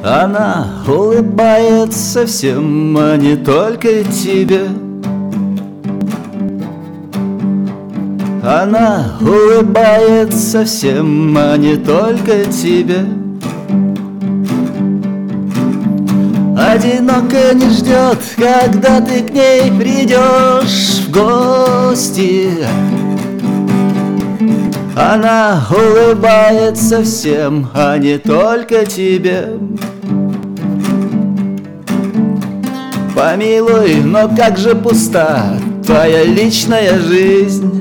Она улыбается всем, а не только тебе. Она улыбается всем, а не только тебе. Одиноко не ждет, когда ты к ней придешь в гости. Она улыбается всем, а не только тебе. Помилуй, но как же пуста твоя личная жизнь.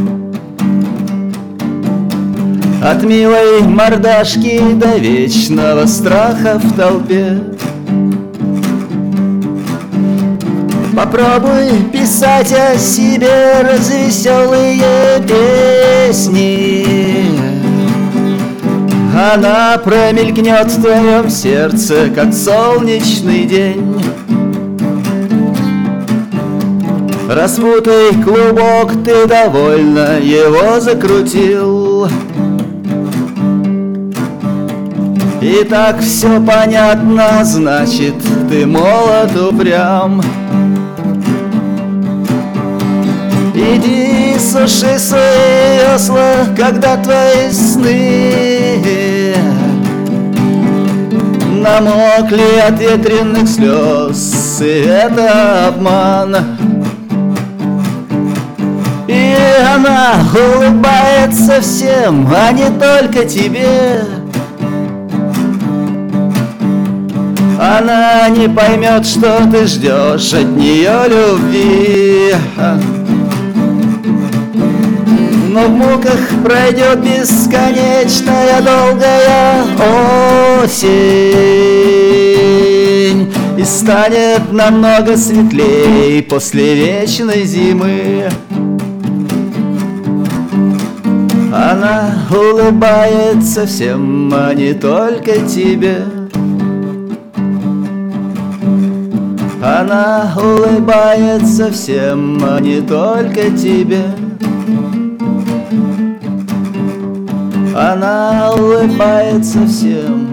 От милой мордашки до вечного страха в толпе. Попробуй писать о себе развеселые песни. Она промелькнет в твоем сердце, как солнечный день. Распутай клубок, ты довольно его закрутил. И так все понятно, значит, ты молод, упрям. Иди суши свои весла, когда твои сны намокли от ветреных слез, и это обман. И она улыбается всем, а не только тебе. Она не поймет, что ты ждешь от нее любви. Но в муках пройдет бесконечная долгая осень, и станет намного светлей после вечной зимы. Она улыбается всем, а не только тебе. Она улыбается всем, а не только тебе. Она улыбается всем.